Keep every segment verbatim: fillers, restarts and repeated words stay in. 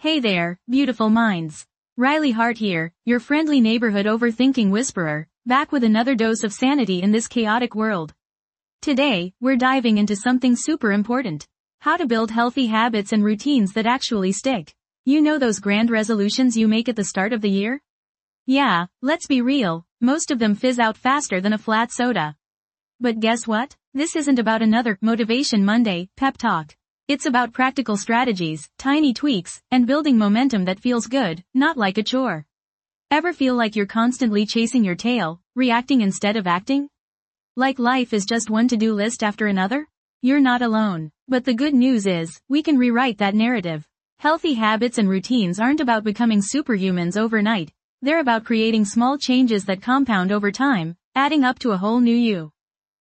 Hey there, beautiful minds. Riley Hart here, your friendly neighborhood overthinking whisperer, back with another dose of sanity in this chaotic world. Today, we're diving into something super important. How to build healthy habits and routines that actually stick. You know those grand resolutions you make at the start of the year? Yeah, let's be real, most of them fizz out faster than a flat soda. But guess what? This isn't about another Motivation Monday pep talk. It's about practical strategies, tiny tweaks, and building momentum that feels good, not like a chore. Ever feel like you're constantly chasing your tail, reacting instead of acting? Like life is just one to-do list after another? You're not alone. But the good news is, we can rewrite that narrative. Healthy habits and routines aren't about becoming superhumans overnight. They're about creating small changes that compound over time, adding up to a whole new you.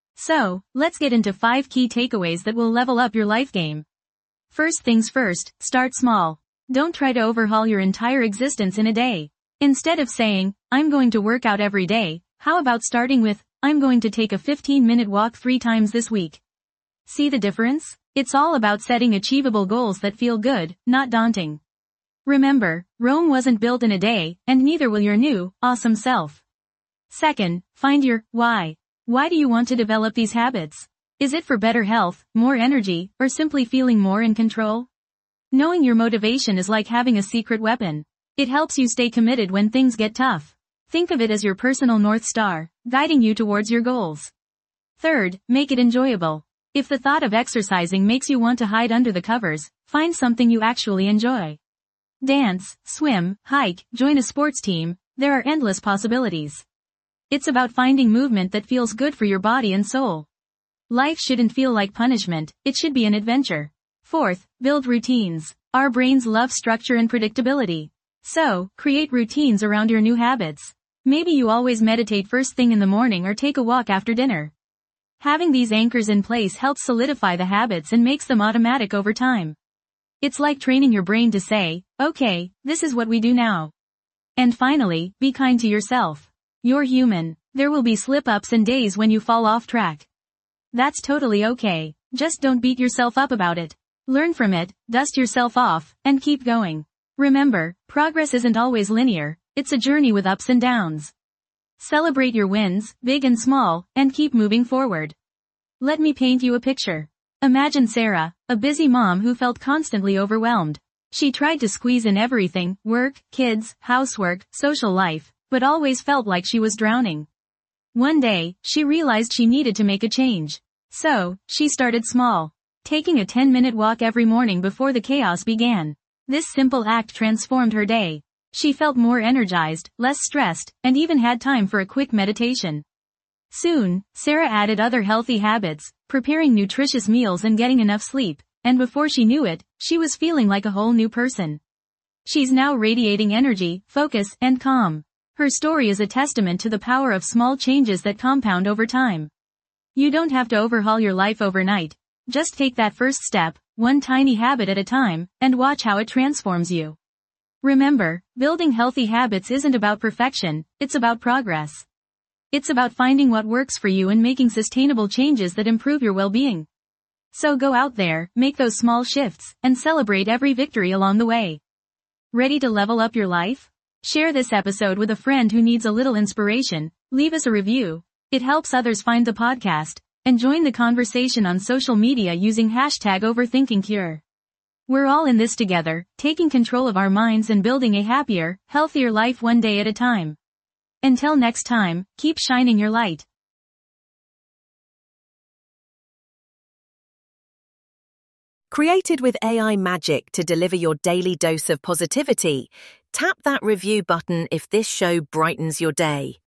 So, let's get into five key takeaways that will level up your life game. First things first, start small. Don't try to overhaul your entire existence in a day. Instead of saying, I'm going to work out every day, how about starting with, I'm going to take a fifteen minute walk three times this week. See the difference? It's all about setting achievable goals that feel good, not daunting. Remember, Rome wasn't built in a day, and neither will your new, awesome self. Second, find your why. Why do you want to develop these habits? Is it for better health, more energy, or simply feeling more in control? Knowing your motivation is like having a secret weapon. It helps you stay committed when things get tough. Think of it as your personal North Star, guiding you towards your goals. Third, make it enjoyable. If the thought of exercising makes you want to hide under the covers, find something you actually enjoy. Dance, swim, hike, join a sports team, there are endless possibilities. It's about finding movement that feels good for your body and soul. Life shouldn't feel like punishment, it should be an adventure. Fourth, build routines. Our brains love structure and predictability. So, create routines around your new habits. Maybe you always meditate first thing in the morning or take a walk after dinner. Having these anchors in place helps solidify the habits and makes them automatic over time. It's like training your brain to say, okay, this is what we do now. And finally, be kind to yourself. You're human. There will be slip-ups and days when you fall off track. That's totally okay. Just don't beat yourself up about it. Learn from it, dust yourself off, and keep going. Remember, progress isn't always linear, it's a journey with ups and downs. Celebrate your wins, big and small, and keep moving forward. Let me paint you a picture. Imagine Sarah, a busy mom who felt constantly overwhelmed. She tried to squeeze in everything, work, kids, housework, social life, but always felt like she was drowning. One day, she realized she needed to make a change. So, she started small. Taking a ten minute walk every morning before the chaos began. This simple act transformed her day. She felt more energized, less stressed, and even had time for a quick meditation. Soon, Sarah added other healthy habits, preparing nutritious meals and getting enough sleep, and before she knew it, she was feeling like a whole new person. She's now radiating energy, focus, and calm. Her story is a testament to the power of small changes that compound over time. You don't have to overhaul your life overnight. Just take that first step, one tiny habit at a time, and watch how it transforms you. Remember, building healthy habits isn't about perfection, it's about progress. It's about finding what works for you and making sustainable changes that improve your well-being. So go out there, make those small shifts, and celebrate every victory along the way. Ready to level up your life? Share this episode with a friend who needs a little inspiration, leave us a review, it helps others find the podcast, and join the conversation on social media using hashtag OverThinkingCure. We're all in this together, taking control of our minds and building a happier, healthier life one day at a time. Until next time, keep shining your light. Created with A I magic to deliver your daily dose of positivity, tap that review button if this show brightens your day.